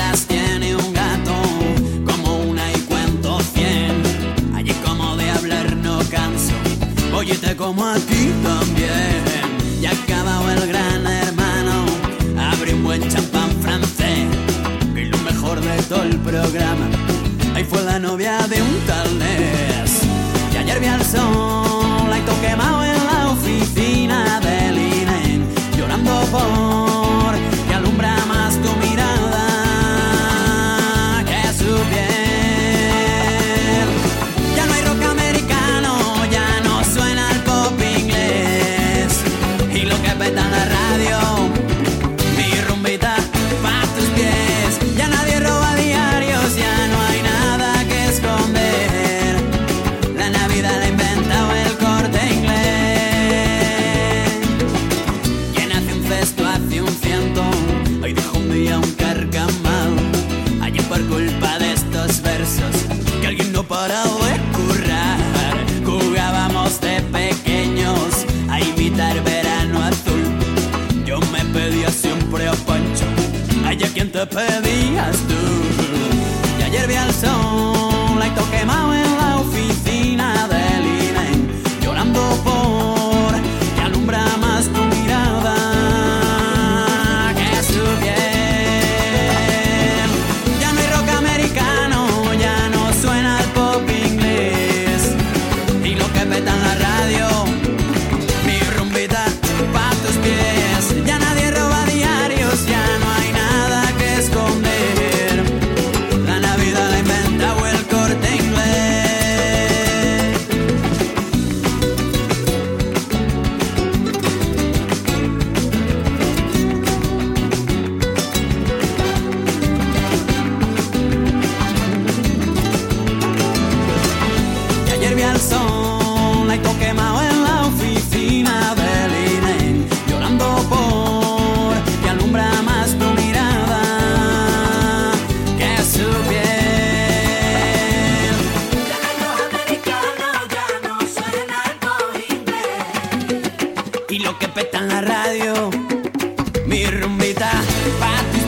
las tiene un gato, como una y cuento 100. Allí como de hablar no canso, óyete como aquí también. Ya acabado el Gran Hermano, abre un buen champán francés, que es lo mejor de todo el programa. Ahí fue la novia de un tal Nes. Y ayer vi al sol, ahí todo quemado en la oficina del INE, llorando por que alumbra más tu mirada que su piel. Ya no hay rock americano, ya no suena el pop inglés, y lo que peta en la radio, mi rumbita pa' tus pies. Ya nadie roba diarios, ya no hay nada que esconder. La Navidad la ha inventado el Corte Inglés. Quien hace un cesto hace un ciento, hoy dijo un día un carcamal. Allí por culpa de estos versos que alguien no paraba de currar. Jugábamos de pequeños a imitar Verano Azul. Yo me pedía siempre a Pancho, allá quien te pedías tú. Y ayer vi al sol, ahí todo quemado en la oficina del INE, llorando por que alumbra más tu mirada que su piel. Ya no hay rock americano, ya no suena el pop inglés, y lo que peta en la radio, mi rumbita pa' tus pies. Ya nadie roba diarios, ya no hay nada que esconder. La Navidad la ha inventado el Corte Inglés. Y ayer vi al sol, ahí todo quemado en la oficina del INE, llorando por que alumbra más tu mirada que su piel. Ya no hay rock americano, ya no suena el pop inglés. Y lo que peta en la radio, mi rumbita pa'